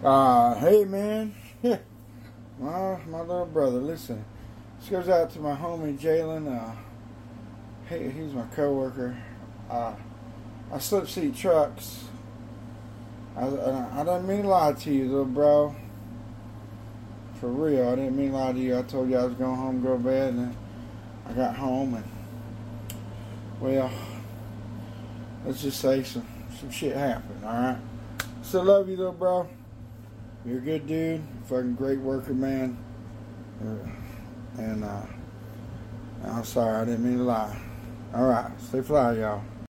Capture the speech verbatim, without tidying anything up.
Uh, hey man, my my little brother. Listen, this goes out to my homie Jalen. Uh, he, he's my coworker. Uh, I slip seat trucks. I, I I didn't mean to lie to you, little bro. For real, I didn't mean to lie to you. I told you I was going home, go to bed, and then I got home and well, let's just say some some shit happened. All right. Still love you, little bro. You're a good dude, fucking great worker, man. And uh, I'm sorry, I didn't mean to lie. All right, stay fly, y'all.